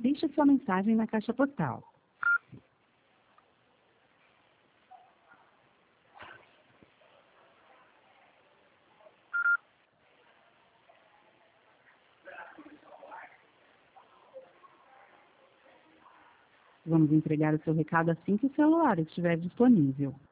deixe sua mensagem na caixa postal. Vamos entregar o seu recado assim que o celular estiver disponível.